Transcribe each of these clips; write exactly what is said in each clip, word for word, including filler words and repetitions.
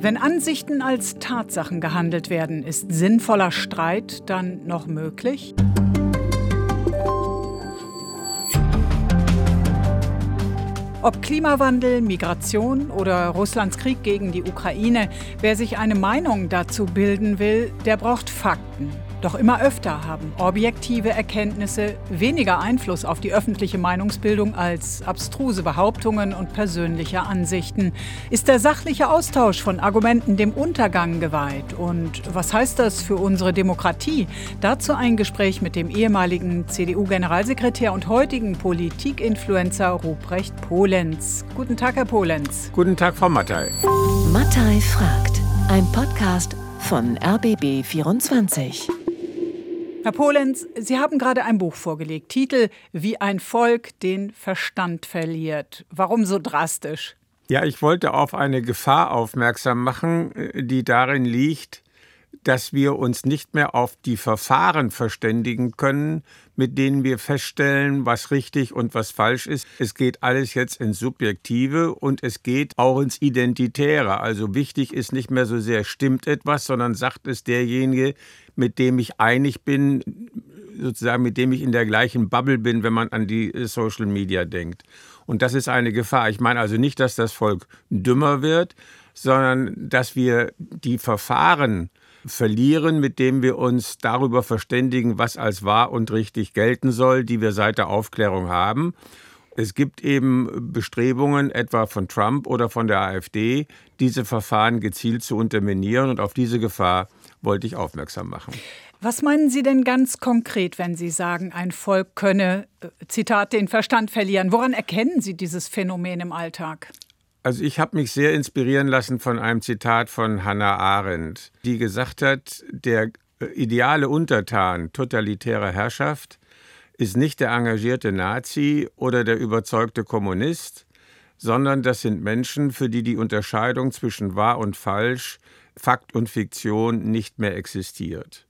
Wenn Ansichten als Tatsachen gehandelt werden, ist sinnvoller Streit dann noch möglich? Ob Klimawandel, Migration oder Russlands Krieg gegen die Ukraine, wer sich eine Meinung dazu bilden will, der braucht Fakten. Doch immer öfter haben objektive Erkenntnisse weniger Einfluss auf die öffentliche Meinungsbildung als abstruse Behauptungen und persönliche Ansichten. Ist der sachliche Austausch von Argumenten dem Untergang geweiht? Und was heißt das für unsere Demokratie? Dazu ein Gespräch mit dem ehemaligen C D U-Generalsekretär und heutigen Politikinfluencer Ruprecht Polenz. Guten Tag, Herr Polenz. Guten Tag, Frau Mattei. Mattei fragt. Ein Podcast von R B B vierundzwanzig. Herr Polenz, Sie haben gerade ein Buch vorgelegt. Titel »Wie ein Volk den Verstand verliert«. Warum so drastisch? Ja, ich wollte auf eine Gefahr aufmerksam machen, die darin liegt, dass wir uns nicht mehr auf die Verfahren verständigen können, mit denen wir feststellen, was richtig und was falsch ist. Es geht alles jetzt ins Subjektive und es geht auch ins Identitäre. Also wichtig ist nicht mehr so sehr, stimmt etwas, sondern sagt es derjenige, mit dem ich einig bin, sozusagen mit dem ich in der gleichen Bubble bin, wenn man an die Social Media denkt. Und das ist eine Gefahr. Ich meine also nicht, dass das Volk dümmer wird, sondern dass wir die Verfahren verlieren, mit dem wir uns darüber verständigen, was als wahr und richtig gelten soll, die wir seit der Aufklärung haben. Es gibt eben Bestrebungen, etwa von Trump oder von der AfD, diese Verfahren gezielt zu unterminieren. Und auf diese Gefahr wollte ich aufmerksam machen. Was meinen Sie denn ganz konkret, wenn Sie sagen, ein Volk könne, Zitat, den Verstand verlieren? Woran erkennen Sie dieses Phänomen im Alltag? Also ich habe mich sehr inspirieren lassen von einem Zitat von Hannah Arendt, die gesagt hat, der ideale Untertan totalitärer Herrschaft ist nicht der engagierte Nazi oder der überzeugte Kommunist, sondern das sind Menschen, für die die Unterscheidung zwischen wahr und falsch, Fakt und Fiktion nicht mehr existiert.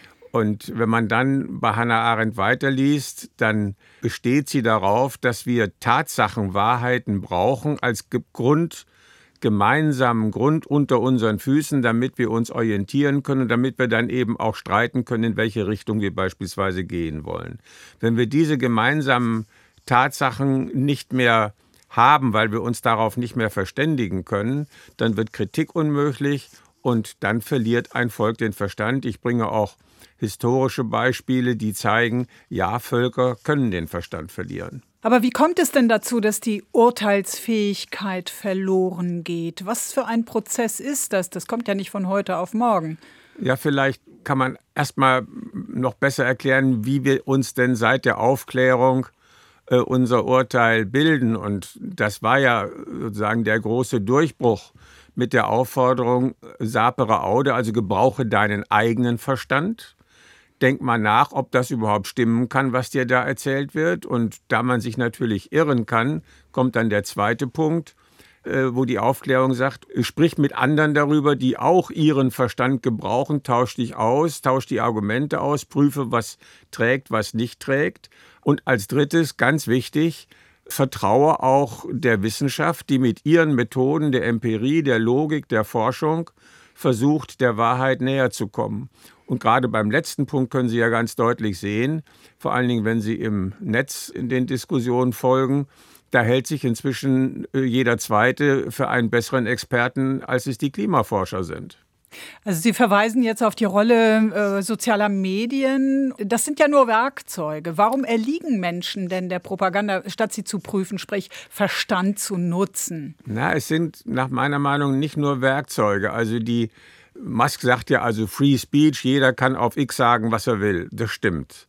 Und wenn man dann bei Hannah Arendt weiterliest, dann besteht sie darauf, dass wir Tatsachenwahrheiten brauchen als Grund, gemeinsamen Grund unter unseren Füßen, damit wir uns orientieren können, damit wir dann eben auch streiten können, in welche Richtung wir beispielsweise gehen wollen. Wenn wir diese gemeinsamen Tatsachen nicht mehr haben, weil wir uns darauf nicht mehr verständigen können, dann wird Kritik unmöglich und dann verliert ein Volk den Verstand. Ich bringe auch historische Beispiele, die zeigen, ja, Völker können den Verstand verlieren. Aber wie kommt es denn dazu, dass die Urteilsfähigkeit verloren geht? Was für ein Prozess ist das? Das kommt ja nicht von heute auf morgen. Ja, vielleicht kann man erst mal noch besser erklären, wie wir uns denn seit der Aufklärung äh, unser Urteil bilden. Und das war ja sozusagen der große Durchbruch mit der Aufforderung, sapere aude, also gebrauche deinen eigenen Verstand. Denk mal nach, ob das überhaupt stimmen kann, was dir da erzählt wird. Und da man sich natürlich irren kann, kommt dann der zweite Punkt, äh, wo die Aufklärung sagt, sprich mit anderen darüber, die auch ihren Verstand gebrauchen, tausch dich aus, tausch die Argumente aus, prüfe, was trägt, was nicht trägt. Und als drittes, ganz wichtig, vertraue auch der Wissenschaft, die mit ihren Methoden der Empirie, der Logik, der Forschung versucht, der Wahrheit näher zu kommen. Und gerade beim letzten Punkt können Sie ja ganz deutlich sehen, vor allen Dingen, wenn Sie im Netz in den Diskussionen folgen, da hält sich inzwischen jeder Zweite für einen besseren Experten, als es die Klimaforscher sind. Also Sie verweisen jetzt auf die Rolle äh, sozialer Medien. Das sind ja nur Werkzeuge. Warum erliegen Menschen denn der Propaganda, statt sie zu prüfen, sprich Verstand zu nutzen? Na, es sind nach meiner Meinung nicht nur Werkzeuge. Also die Musk sagt ja also Free Speech, jeder kann auf X sagen, was er will. Das stimmt.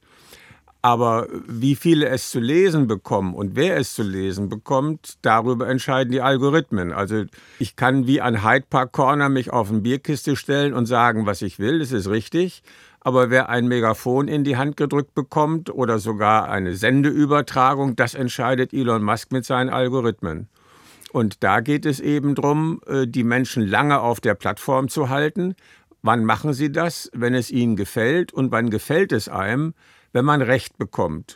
Aber wie viele es zu lesen bekommen und wer es zu lesen bekommt, darüber entscheiden die Algorithmen. Also ich kann wie an Hyde Park Corner mich auf eine Bierkiste stellen und sagen, was ich will, das ist richtig. Aber wer ein Megafon in die Hand gedrückt bekommt oder sogar eine Sendeübertragung, das entscheidet Elon Musk mit seinen Algorithmen. Und da geht es eben darum, die Menschen lange auf der Plattform zu halten. Wann machen sie das? Wenn es ihnen gefällt. Und wann gefällt es einem? Wenn man Recht bekommt.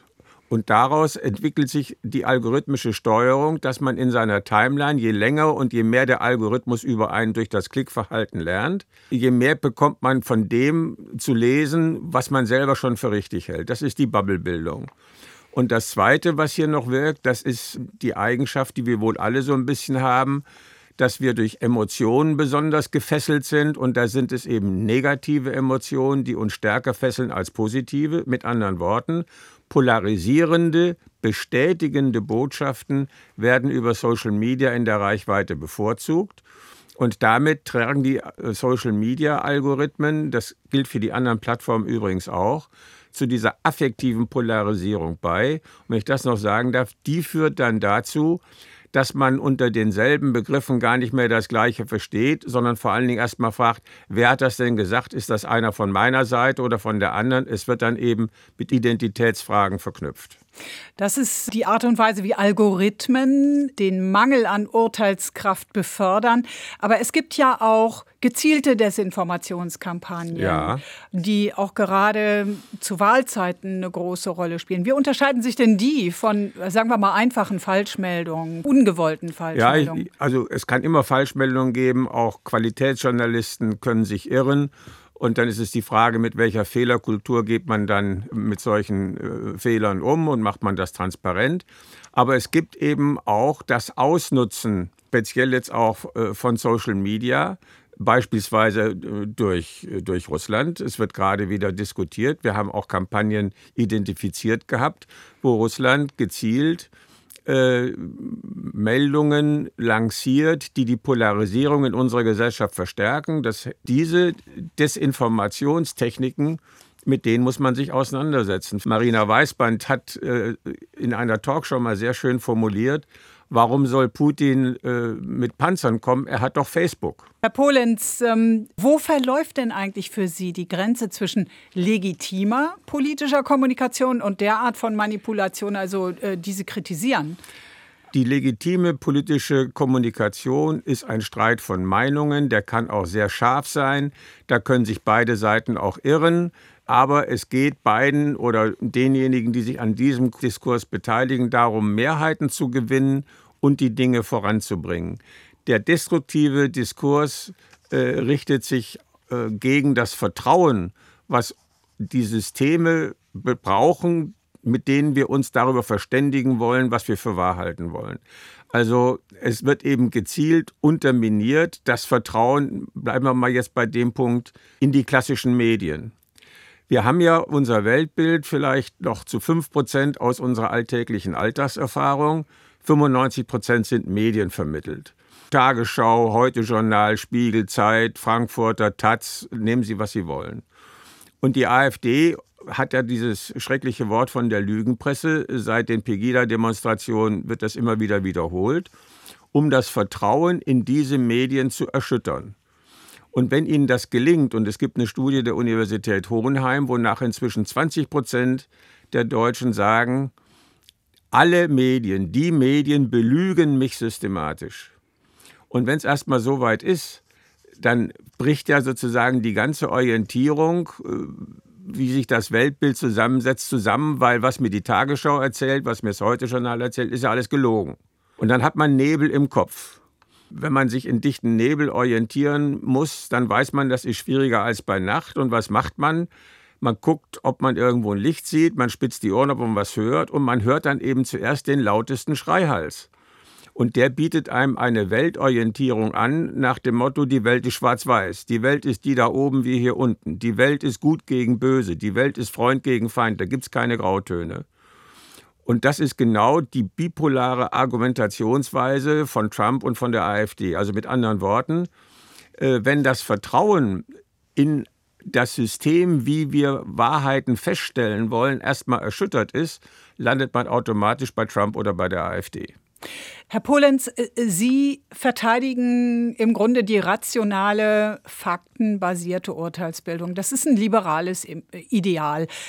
Und daraus entwickelt sich die algorithmische Steuerung, dass man in seiner Timeline, je länger und je mehr der Algorithmus über einen durch das Klickverhalten lernt, je mehr bekommt man von dem zu lesen, was man selber schon für richtig hält. Das ist die Bubblebildung. Und das Zweite, was hier noch wirkt, das ist die Eigenschaft, die wir wohl alle so ein bisschen haben, dass wir durch Emotionen besonders gefesselt sind. Und da sind es eben negative Emotionen, die uns stärker fesseln als positive. Mit anderen Worten, polarisierende, bestätigende Botschaften werden über Social Media in der Reichweite bevorzugt. Und damit tragen die Social-Media-Algorithmen, das gilt für die anderen Plattformen übrigens auch, zu dieser affektiven Polarisierung bei. Und wenn ich das noch sagen darf, die führt dann dazu, dass man unter denselben Begriffen gar nicht mehr das Gleiche versteht, sondern vor allen Dingen erst mal fragt, wer hat das denn gesagt? Ist das einer von meiner Seite oder von der anderen? Es wird dann eben mit Identitätsfragen verknüpft. Das ist die Art und Weise, wie Algorithmen den Mangel an Urteilskraft befördern. Aber es gibt ja auch gezielte Desinformationskampagnen, ja. die auch gerade zu Wahlzeiten eine große Rolle spielen. Wie unterscheiden sich denn die von, sagen wir mal, einfachen Falschmeldungen, ungewollten Falschmeldungen? Ja, ich, also es kann immer Falschmeldungen geben, auch Qualitätsjournalisten können sich irren. Und dann ist es die Frage, mit welcher Fehlerkultur geht man dann mit solchen äh, Fehlern um und macht man das transparent. Aber es gibt eben auch das Ausnutzen, speziell jetzt auch äh, von Social Media, beispielsweise äh, durch, äh, durch Russland. Es wird gerade wieder diskutiert. Wir haben auch Kampagnen identifiziert gehabt, wo Russland gezielt Äh, Meldungen lanciert, die die Polarisierung in unserer Gesellschaft verstärken. Dass diese Desinformationstechniken, mit denen muss man sich auseinandersetzen. Marina Weißband hat äh, in einer Talkshow mal sehr schön formuliert, warum soll Putin äh, mit Panzern kommen? Er hat doch Facebook. Herr Polenz, ähm, wo verläuft denn eigentlich für Sie die Grenze zwischen legitimer politischer Kommunikation und der Art von Manipulation, also äh, die Sie kritisieren? Die legitime politische Kommunikation ist ein Streit von Meinungen, der kann auch sehr scharf sein, da können sich beide Seiten auch irren. Aber es geht beiden oder denjenigen, die sich an diesem Diskurs beteiligen, darum, Mehrheiten zu gewinnen und die Dinge voranzubringen. Der destruktive Diskurs äh, richtet sich äh, gegen das Vertrauen, was die Systeme brauchen, mit denen wir uns darüber verständigen wollen, was wir für wahr halten wollen. Also es wird eben gezielt unterminiert, das Vertrauen, bleiben wir mal jetzt bei dem Punkt, in die klassischen Medien. Wir haben ja unser Weltbild vielleicht noch zu fünf Prozent aus unserer alltäglichen Alltagserfahrung. fünfundneunzig Prozent sind medienvermittelt. Tagesschau, Heute-Journal, Spiegel, Zeit, Frankfurter, Taz, nehmen Sie, was Sie wollen. Und die AfD hat ja dieses schreckliche Wort von der Lügenpresse. Seit den Pegida-Demonstrationen wird das immer wieder wiederholt, um das Vertrauen in diese Medien zu erschüttern. Und wenn Ihnen das gelingt, und es gibt eine Studie der Universität Hohenheim, wonach inzwischen zwanzig Prozent der Deutschen sagen, alle Medien, die Medien belügen mich systematisch. Und wenn es erstmal so weit ist, dann bricht ja sozusagen die ganze Orientierung, wie sich das Weltbild zusammensetzt, zusammen, weil was mir die Tagesschau erzählt, was mir das Heute-Journal erzählt, ist ja alles gelogen. Und dann hat man Nebel im Kopf. Wenn man sich in dichten Nebel orientieren muss, dann weiß man, das ist schwieriger als bei Nacht. Und was macht man? Man guckt, ob man irgendwo ein Licht sieht, man spitzt die Ohren, ob man was hört. Und man hört dann eben zuerst den lautesten Schreihals. Und der bietet einem eine Weltorientierung an nach dem Motto, die Welt ist schwarz-weiß. Die Welt ist die da oben wie hier unten. Die Welt ist gut gegen böse. Die Welt ist Freund gegen Feind. Da gibt es keine Grautöne. Und das ist genau die bipolare Argumentationsweise von Trump und von der AfD. Also mit anderen Worten, äh, wenn das Vertrauen in das System, wie wir Wahrheiten feststellen wollen, erstmal erschüttert ist, landet man automatisch bei Trump oder bei der AfD. Herr Polenz, Sie verteidigen im Grunde die rationale, faktenbasierte Urteilsbildung. Das ist ein liberales Ideal.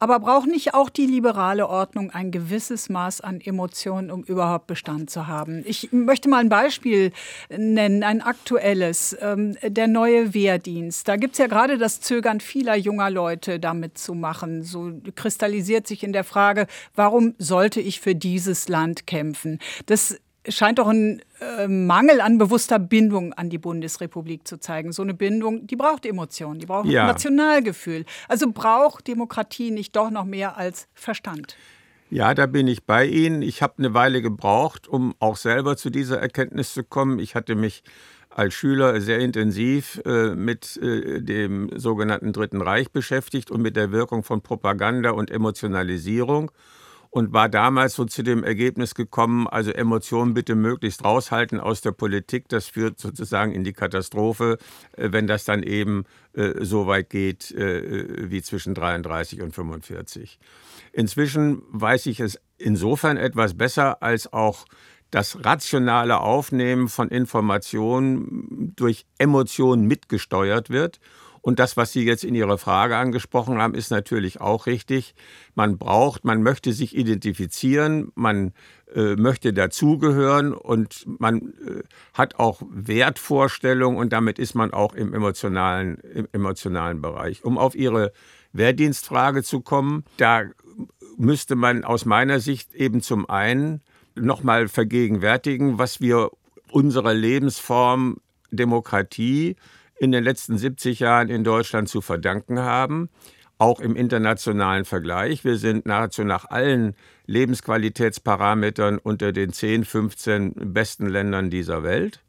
Aber braucht nicht auch die liberale Ordnung ein gewisses Maß an Emotionen, um überhaupt Bestand zu haben? Ich möchte mal ein Beispiel nennen, ein aktuelles, ähm, der neue Wehrdienst. Da gibt es ja gerade das Zögern vieler junger Leute, damit zu machen. So kristallisiert sich in der Frage, warum sollte ich für dieses Land kämpfen? Das scheint doch ein äh, Mangel an bewusster Bindung an die Bundesrepublik zu zeigen. So eine Bindung, die braucht Emotionen, die braucht ja. Nationalgefühl. Also braucht Demokratie nicht doch noch mehr als Verstand? Ja, da bin ich bei Ihnen. Ich habe eine Weile gebraucht, um auch selber zu dieser Erkenntnis zu kommen. Ich hatte mich als Schüler sehr intensiv äh, mit äh, dem sogenannten Dritten Reich beschäftigt und mit der Wirkung von Propaganda und Emotionalisierung. Und war damals so zu dem Ergebnis gekommen, also Emotionen bitte möglichst raushalten aus der Politik. Das führt sozusagen in die Katastrophe, wenn das dann eben äh, so weit geht äh, wie zwischen dreiunddreißig und fünfundvierzig. Inzwischen weiß ich es insofern etwas besser, als auch das rationale Aufnehmen von Informationen durch Emotionen mitgesteuert wird. Und das, was Sie jetzt in Ihrer Frage angesprochen haben, ist natürlich auch richtig. Man braucht, man möchte sich identifizieren, man äh, möchte dazugehören und man äh, hat auch Wertvorstellungen und damit ist man auch im emotionalen, im emotionalen Bereich. Um auf Ihre Wehrdienstfrage zu kommen, da müsste man aus meiner Sicht eben zum einen nochmal vergegenwärtigen, was wir unserer Lebensform Demokratie in den letzten siebzig Jahren in Deutschland zu verdanken haben, auch im internationalen Vergleich. Wir sind nahezu nach allen Lebensqualitätsparametern unter den zehn, fünfzehn besten Ländern dieser Welt.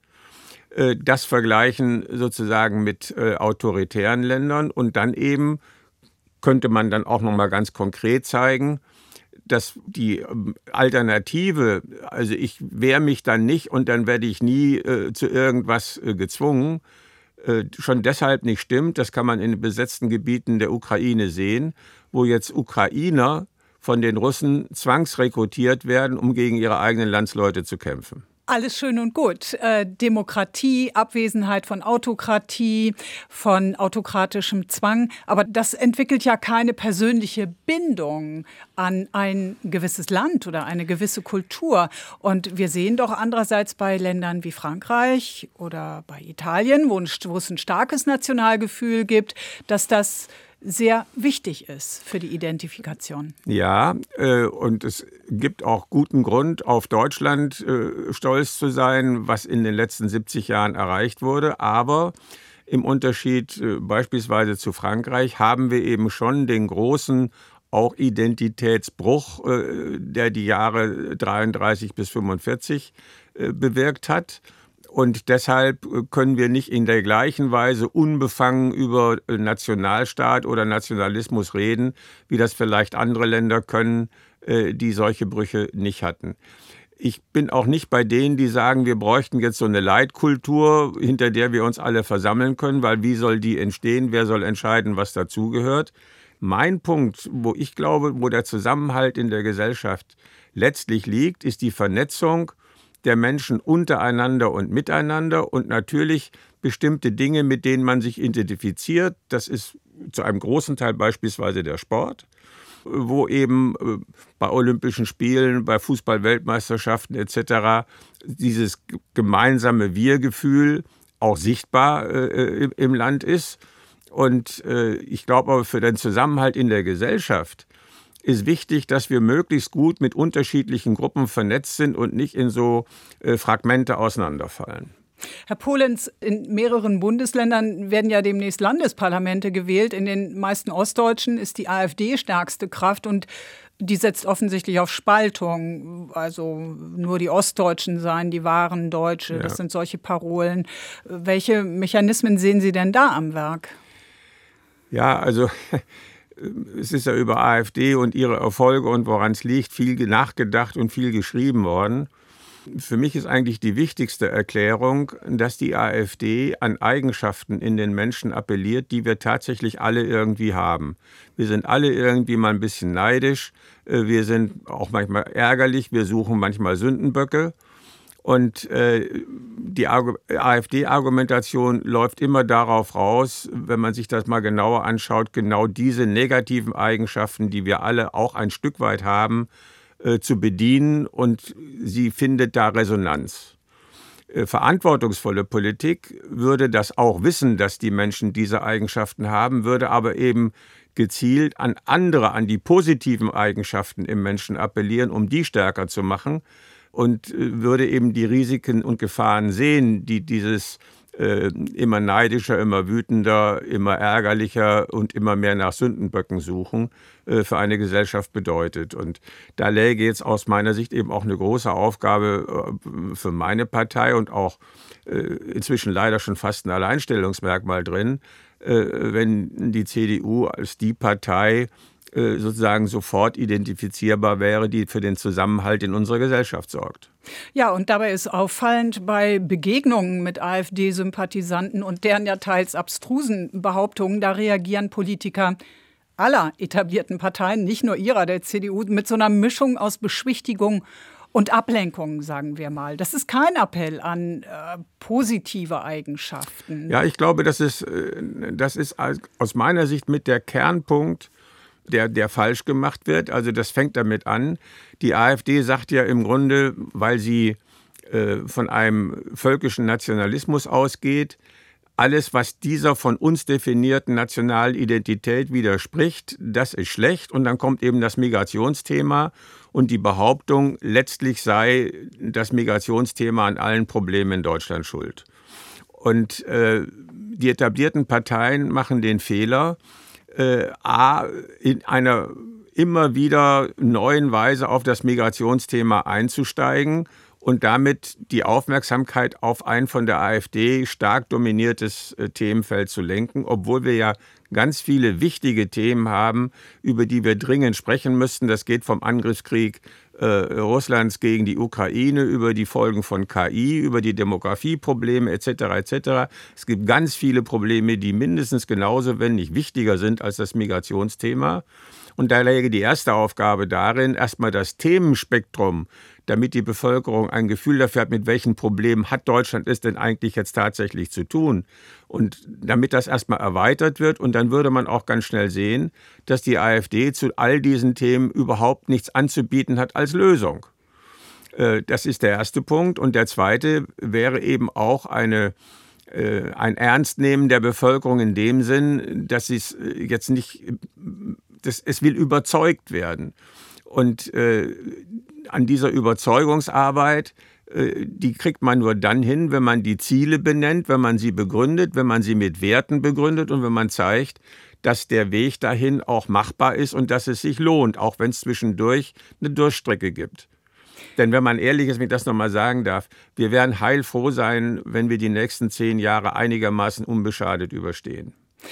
Das vergleichen sozusagen mit autoritären Ländern und dann eben könnte man dann auch noch mal ganz konkret zeigen, dass die Alternative, also ich wehre mich dann nicht und dann werde ich nie äh, zu irgendwas äh, gezwungen, schon deshalb nicht stimmt. Das kann man in den besetzten Gebieten der Ukraine sehen, wo jetzt Ukrainer von den Russen zwangsrekrutiert werden, um gegen ihre eigenen Landsleute zu kämpfen. Alles schön und gut. Äh, Demokratie, Abwesenheit von Autokratie, von autokratischem Zwang. Aber das entwickelt ja keine persönliche Bindung an ein gewisses Land oder eine gewisse Kultur. Und wir sehen doch andererseits bei Ländern wie Frankreich oder bei Italien, wo es ein starkes Nationalgefühl gibt, dass das sehr wichtig ist für die Identifikation. Ja, äh, und es gibt auch guten Grund, auf Deutschland äh, stolz zu sein, was in den letzten siebzig Jahren erreicht wurde. Aber im Unterschied äh, beispielsweise zu Frankreich haben wir eben schon den großen auch Identitätsbruch, äh, der die Jahre dreiunddreißig bis fünfundvierzig äh, bewirkt hat. Und deshalb können wir nicht in der gleichen Weise unbefangen über Nationalstaat oder Nationalismus reden, wie das vielleicht andere Länder können, die solche Brüche nicht hatten. Ich bin auch nicht bei denen, die sagen, wir bräuchten jetzt so eine Leitkultur, hinter der wir uns alle versammeln können, weil wie soll die entstehen, wer soll entscheiden, was dazugehört. Mein Punkt, wo ich glaube, wo der Zusammenhalt in der Gesellschaft letztlich liegt, ist die Vernetzung der Menschen untereinander und miteinander und natürlich bestimmte Dinge, mit denen man sich identifiziert. Das ist zu einem großen Teil beispielsweise der Sport, wo eben bei Olympischen Spielen, bei Fußball-Weltmeisterschaften et cetera dieses gemeinsame Wir-Gefühl auch sichtbar äh, im Land ist. Und äh, ich glaube aber für den Zusammenhalt in der Gesellschaft ist wichtig, dass wir möglichst gut mit unterschiedlichen Gruppen vernetzt sind und nicht in so äh, Fragmente auseinanderfallen. Herr Polenz, in mehreren Bundesländern werden ja demnächst Landesparlamente gewählt. In den meisten Ostdeutschen ist die AfD stärkste Kraft und die setzt offensichtlich auf Spaltung. Also nur die Ostdeutschen seien die wahren Deutsche. Ja. Das sind solche Parolen. Welche Mechanismen sehen Sie denn da am Werk? Ja, also es ist ja über AfD und ihre Erfolge und woran es liegt, viel nachgedacht und viel geschrieben worden. Für mich ist eigentlich die wichtigste Erklärung, dass die AfD an Eigenschaften in den Menschen appelliert, die wir tatsächlich alle irgendwie haben. Wir sind alle irgendwie mal ein bisschen neidisch, wir sind auch manchmal ärgerlich, wir suchen manchmal Sündenböcke. Und äh, die AfD-Argumentation läuft immer darauf raus, wenn man sich das mal genauer anschaut, genau diese negativen Eigenschaften, die wir alle auch ein Stück weit haben, äh, zu bedienen, und sie findet da Resonanz. Äh, verantwortungsvolle Politik würde das auch wissen, dass die Menschen diese Eigenschaften haben, würde aber eben gezielt an andere, an die positiven Eigenschaften im Menschen appellieren, um die stärker zu machen, und würde eben die Risiken und Gefahren sehen, die dieses äh, immer neidischer, immer wütender, immer ärgerlicher und immer mehr nach Sündenböcken suchen, äh, für eine Gesellschaft bedeutet. Und da läge jetzt aus meiner Sicht eben auch eine große Aufgabe äh, für meine Partei und auch äh, inzwischen leider schon fast ein Alleinstellungsmerkmal drin, äh, wenn die C D U als die Partei sozusagen sofort identifizierbar wäre, die für den Zusammenhalt in unserer Gesellschaft sorgt. Ja, und dabei ist auffallend, bei Begegnungen mit AfD-Sympathisanten und deren ja teils abstrusen Behauptungen, da reagieren Politiker aller etablierten Parteien, nicht nur ihrer, der C D U, mit so einer Mischung aus Beschwichtigung und Ablenkung, sagen wir mal. Das ist kein Appell an äh, positive Eigenschaften. Ja, ich glaube, das ist, das ist aus meiner Sicht mit der Kernpunkt, Der, der falsch gemacht wird. Also das fängt damit an. Die AfD sagt ja im Grunde, weil sie äh, von einem völkischen Nationalismus ausgeht, alles, was dieser von uns definierten Nationalidentität widerspricht, das ist schlecht. Und dann kommt eben das Migrationsthema und die Behauptung, letztlich sei das Migrationsthema an allen Problemen in Deutschland schuld. Und äh, die etablierten Parteien machen den Fehler, Äh, A, in einer immer wieder neuen Weise auf das Migrationsthema einzusteigen und damit die Aufmerksamkeit auf ein von der AfD stark dominiertes äh, Themenfeld zu lenken, obwohl wir ja ganz viele wichtige Themen haben, über die wir dringend sprechen müssten. Das geht vom Angriffskrieg äh, Russlands gegen die Ukraine, über die Folgen von K I, über die Demografieprobleme et cetera et cetera. Es gibt ganz viele Probleme, die mindestens genauso, wenn nicht wichtiger sind als das Migrationsthema. Und da läge die erste Aufgabe darin, erstmal das Themenspektrum, damit die Bevölkerung ein Gefühl dafür hat, mit welchen Problemen hat Deutschland es denn eigentlich jetzt tatsächlich zu tun. Und damit das erstmal erweitert wird, und dann würde man auch ganz schnell sehen, dass die AfD zu all diesen Themen überhaupt nichts anzubieten hat als Lösung. Das ist der erste Punkt. Und der zweite wäre eben auch eine ein Ernstnehmen der Bevölkerung in dem Sinn, dass sie es jetzt nicht, dass es will überzeugt werden. Und äh, an dieser Überzeugungsarbeit, äh, die kriegt man nur dann hin, wenn man die Ziele benennt, wenn man sie begründet, wenn man sie mit Werten begründet und wenn man zeigt, dass der Weg dahin auch machbar ist und dass es sich lohnt, auch wenn es zwischendurch eine Durchstrecke gibt. Denn wenn man ehrlich ist, wenn ich das nochmal sagen darf, wir werden heilfroh sein, wenn wir die nächsten zehn Jahre einigermaßen unbeschadet überstehen.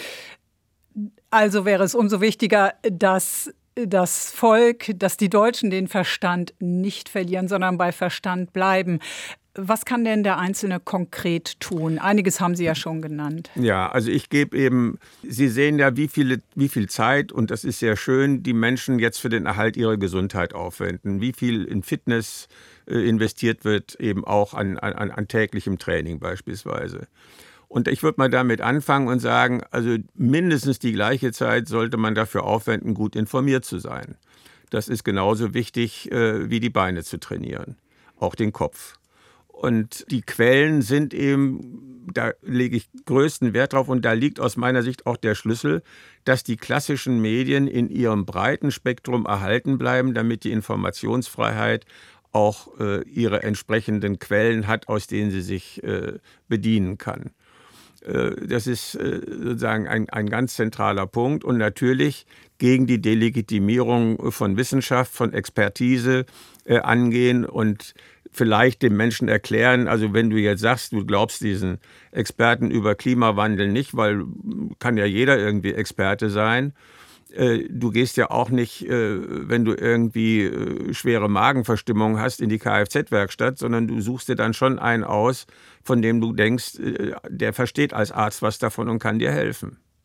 Also wäre es umso wichtiger, dass das Volk, dass die Deutschen den Verstand nicht verlieren, sondern bei Verstand bleiben. Was kann denn der Einzelne konkret tun? Einiges haben Sie ja schon genannt. Ja, also ich gebe eben, Sie sehen ja, wie viele, wie viel Zeit, und das ist sehr schön, die Menschen jetzt für den Erhalt ihrer Gesundheit aufwenden. Wie viel in Fitness äh, investiert wird, eben auch an, an, an täglichem Training beispielsweise. Und ich würde mal damit anfangen und sagen, also mindestens die gleiche Zeit sollte man dafür aufwenden, gut informiert zu sein. Das ist genauso wichtig, äh, wie die Beine zu trainieren, auch den Kopf. Und die Quellen sind eben, da lege ich größten Wert drauf, und da liegt aus meiner Sicht auch der Schlüssel, dass die klassischen Medien in ihrem breiten Spektrum erhalten bleiben, damit die Informationsfreiheit auch äh, ihre entsprechenden Quellen hat, aus denen sie sich äh, bedienen kann. Das ist sozusagen ein, ein ganz zentraler Punkt, und natürlich gegen die Delegitimierung von Wissenschaft, von Expertise äh, angehen und vielleicht dem Menschen erklären, also wenn du jetzt sagst, du glaubst diesen Experten über Klimawandel nicht, weil kann ja jeder irgendwie Experte sein. Du gehst ja auch nicht, wenn du irgendwie schwere Magenverstimmung hast, in die Kfz-Werkstatt, sondern du suchst dir dann schon einen aus, von dem du denkst, der versteht als Arzt was davon und kann dir helfen.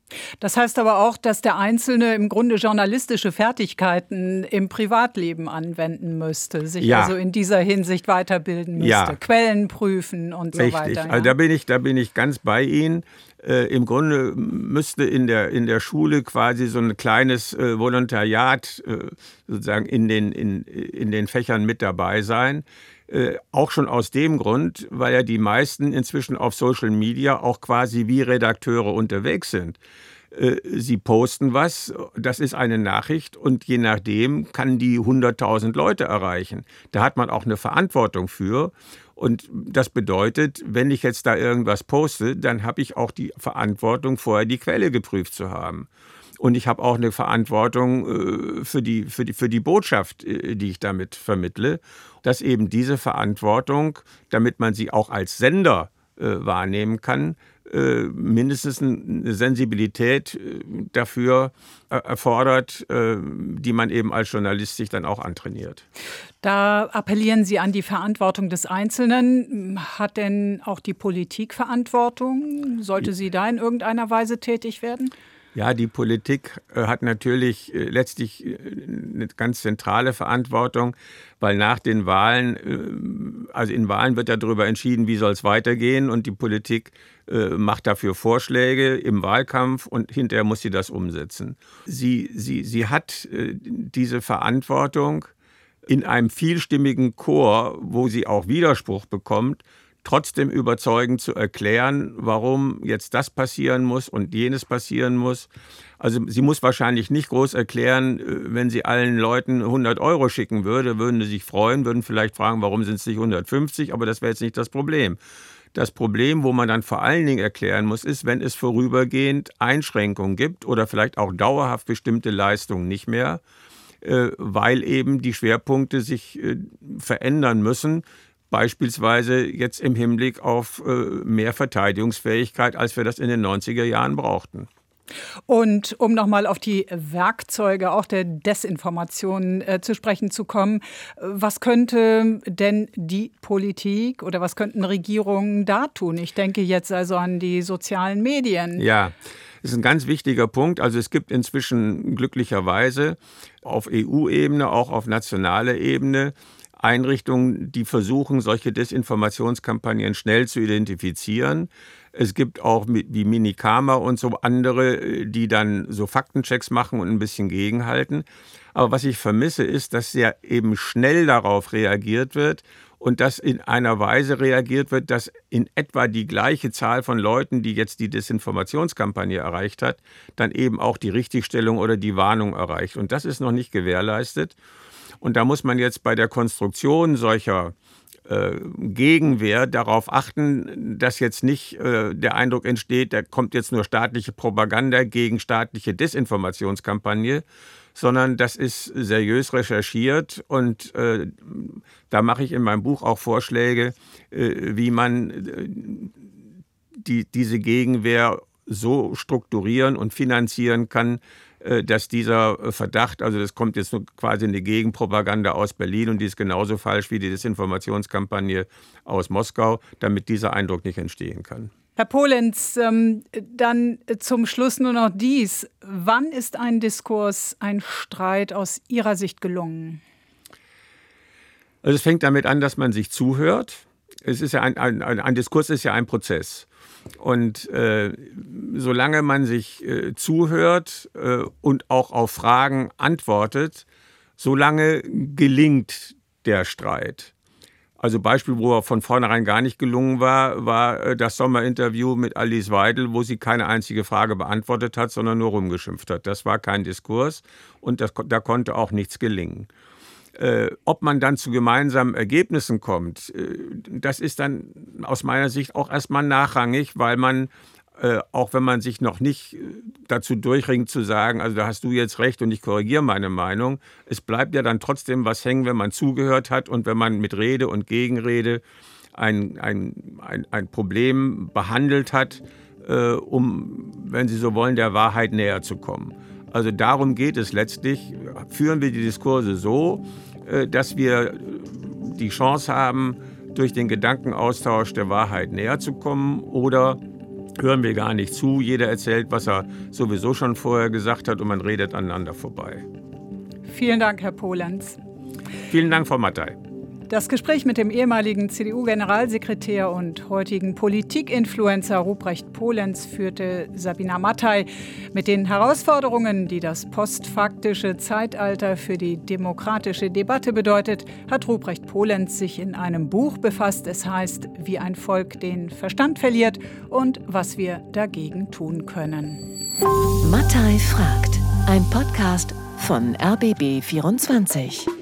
Das heißt aber auch, dass der Einzelne im Grunde journalistische Fertigkeiten im Privatleben anwenden müsste, sich ja. also in dieser Hinsicht weiterbilden müsste, ja. Quellen prüfen und so Richtig. weiter. Ja? Also da bin ich, da bin ich ganz bei Ihnen. Äh, Im Grunde müsste in der, in der Schule quasi so ein kleines äh, Volontariat äh, sozusagen in den, in, in den Fächern mit dabei sein. Äh, auch schon aus dem Grund, weil ja die meisten inzwischen auf Social Media auch quasi wie Redakteure unterwegs sind. Äh, sie posten was, das ist eine Nachricht und je nachdem kann die hunderttausend Leute erreichen. Da hat man auch eine Verantwortung für. Und das bedeutet, wenn ich jetzt da irgendwas poste, dann habe ich auch die Verantwortung, vorher die Quelle geprüft zu haben. Und ich habe auch eine Verantwortung äh, für die, für die, für die Botschaft, äh, die ich damit vermittle, dass eben diese Verantwortung, damit man sie auch als Sender äh, wahrnehmen kann, äh, mindestens eine Sensibilität äh, dafür äh, erfordert, äh, die man eben als Journalist sich dann auch antrainiert. Da appellieren Sie an die Verantwortung des Einzelnen. Hat denn auch die Politik Verantwortung? Sollte sie da in irgendeiner Weise tätig werden? Ja, die Politik äh, hat natürlich äh, letztlich äh, eine ganz zentrale Verantwortung, weil nach den Wahlen, äh, also in Wahlen wird ja darüber entschieden, wie soll es weitergehen und die Politik äh, macht dafür Vorschläge im Wahlkampf und hinterher muss sie das umsetzen. Sie, sie, sie hat äh, diese Verantwortung in einem vielstimmigen Chor, wo sie auch Widerspruch bekommt, trotzdem überzeugend zu erklären, warum jetzt das passieren muss und jenes passieren muss. Also sie muss wahrscheinlich nicht groß erklären, wenn sie allen Leuten hundert Euro schicken würde, würden sie sich freuen, würden vielleicht fragen, warum sind es nicht hundertfünfzig, aber das wäre jetzt nicht das Problem. Das Problem, wo man dann vor allen Dingen erklären muss, ist, wenn es vorübergehend Einschränkungen gibt oder vielleicht auch dauerhaft bestimmte Leistungen nicht mehr, weil eben die Schwerpunkte sich verändern müssen. Beispielsweise jetzt im Hinblick auf äh, mehr Verteidigungsfähigkeit, als wir das in den neunziger Jahren brauchten. Und um nochmal auf die Werkzeuge auch der Desinformation äh, zu sprechen zu kommen, was könnte denn die Politik oder was könnten Regierungen da tun? Ich denke jetzt also an die sozialen Medien. Ja, das ist ein ganz wichtiger Punkt. Also es gibt inzwischen glücklicherweise auf E U-Ebene, auch auf nationaler Ebene, Einrichtungen, die versuchen, solche Desinformationskampagnen schnell zu identifizieren. Es gibt auch wie Minikama und so andere, die dann so Faktenchecks machen und ein bisschen gegenhalten. Aber was ich vermisse, ist, dass sehr eben schnell darauf reagiert wird und dass in einer Weise reagiert wird, dass in etwa die gleiche Zahl von Leuten, die jetzt die Desinformationskampagne erreicht hat, dann eben auch die Richtigstellung oder die Warnung erreicht. Und das ist noch nicht gewährleistet. Und da muss man jetzt bei der Konstruktion solcher äh, Gegenwehr darauf achten, dass jetzt nicht äh, der Eindruck entsteht, da kommt jetzt nur staatliche Propaganda gegen staatliche Desinformationskampagne, sondern das ist seriös recherchiert und äh, da mache ich in meinem Buch auch Vorschläge, äh, wie man äh, die, diese Gegenwehr so strukturieren und finanzieren kann, dass dieser Verdacht, also das kommt jetzt nur quasi eine Gegenpropaganda aus Berlin und die ist genauso falsch wie die Desinformationskampagne aus Moskau, damit dieser Eindruck nicht entstehen kann. Herr Polenz, ähm, dann zum Schluss nur noch dies. Wann ist ein Diskurs, ein Streit aus Ihrer Sicht gelungen? Also es fängt damit an, dass man sich zuhört. Es ist ja ein, ein, ein Diskurs ist ja ein Prozess. Und äh, solange man sich äh, zuhört äh, und auch auf Fragen antwortet, solange gelingt der Streit. Also Beispiel, wo er von vornherein gar nicht gelungen war, war äh, das Sommerinterview mit Alice Weidel, wo sie keine einzige Frage beantwortet hat, sondern nur rumgeschimpft hat. Das war kein Diskurs und das, da konnte auch nichts gelingen. Äh, ob man dann zu gemeinsamen Ergebnissen kommt, äh, das ist dann aus meiner Sicht auch erstmal nachrangig, weil man, äh, auch wenn man sich noch nicht dazu durchringt zu sagen, also da hast du jetzt recht und ich korrigiere meine Meinung, es bleibt ja dann trotzdem was hängen, wenn man zugehört hat und wenn man mit Rede und Gegenrede ein, ein, ein, ein Problem behandelt hat, äh, um, wenn Sie so wollen, der Wahrheit näher zu kommen. Also darum geht es letztlich. Führen wir die Diskurse so, dass wir die Chance haben, durch den Gedankenaustausch der Wahrheit näher zu kommen, oder hören wir gar nicht zu. Jeder erzählt, was er sowieso schon vorher gesagt hat und man redet aneinander vorbei. Vielen Dank, Herr Polenz. Vielen Dank, Frau Mattei. Das Gespräch mit dem ehemaligen C D U-Generalsekretär und heutigen Politik-Influencer Ruprecht Polenz führte Sabina Mattei. Mit den Herausforderungen, die das postfaktische Zeitalter für die demokratische Debatte bedeutet, hat Ruprecht Polenz sich in einem Buch befasst. Es heißt, wie ein Volk den Verstand verliert und was wir dagegen tun können. Mattei fragt, ein Podcast von R B B vierundzwanzig.